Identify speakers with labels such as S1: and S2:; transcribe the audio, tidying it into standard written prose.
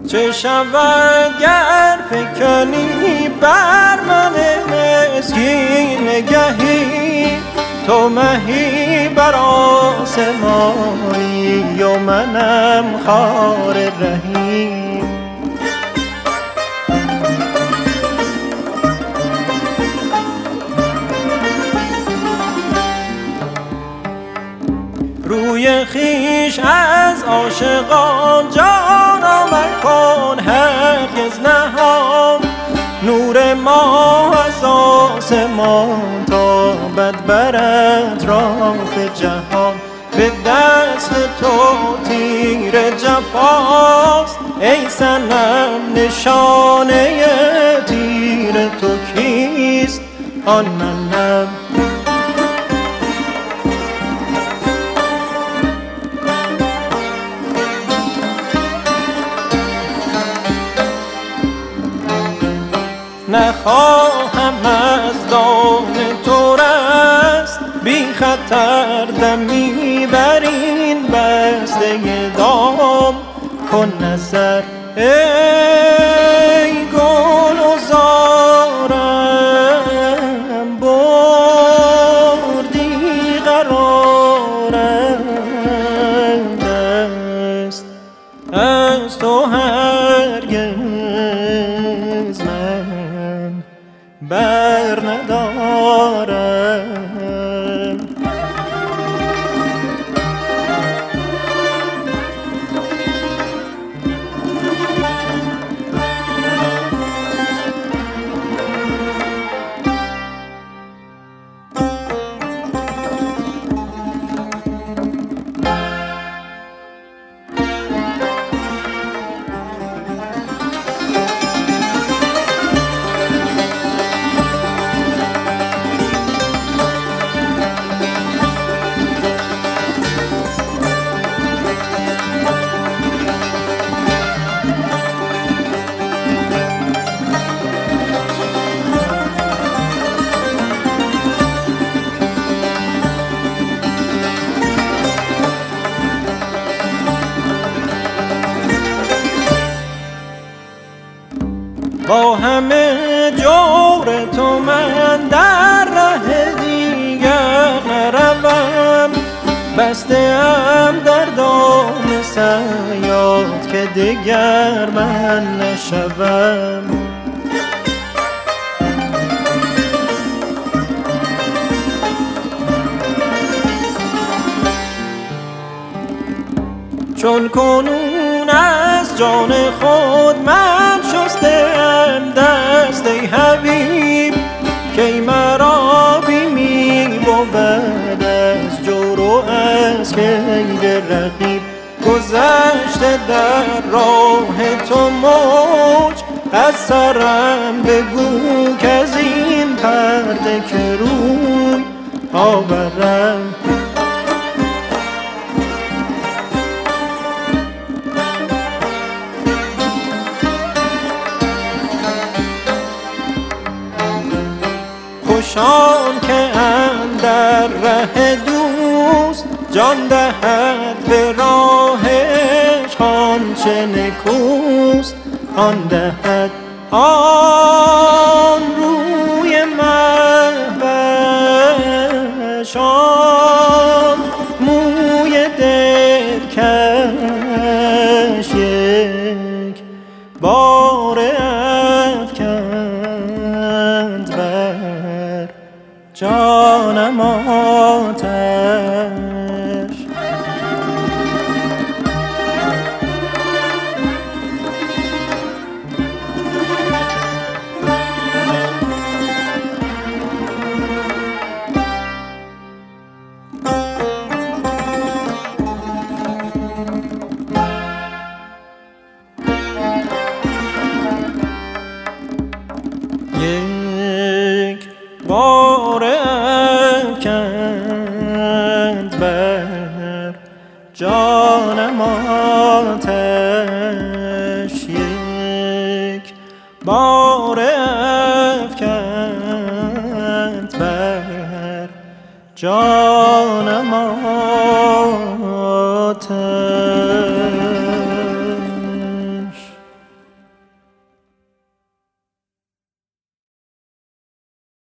S1: چه شود گر فکنی بر من مسکین نگهی، تو مهی بر آسمانی و منم خار رهی. روی خیش از عاشقان جانا مکن هرگز نهان، نور ما از آسمان تابد بر اطراف جهان. به دست تو تیر جفاست ای صنم، نشانه تیر تو کیست آن منم. نخواهم از دام تو رست، بی خطر دمی بر این بسته دام. کن نظر ای گل و زارم، بردی قرارم دست از تو هرگز من بر ندارم. با همه جور تو من در ره دیگر نروم، بسته ام در دام صیاد که دیگر من نشوم. چون کنون از جان خود من شستم دست ای حبیب، کی مرا بیمی بود از جور و از کید رقیب. گذشته در راه تو موج از سرم بگو که از این پرده که روی آورم. خوشان که اندر ره دوست جان دهد به راهش، آنچه نکوست آن دهد آن روی مهوش، آن موی دلکش یک بار افکند بر جانم آتش. یک بار افکند بر جانم آتش، یک بار افکند بر جانم آتش.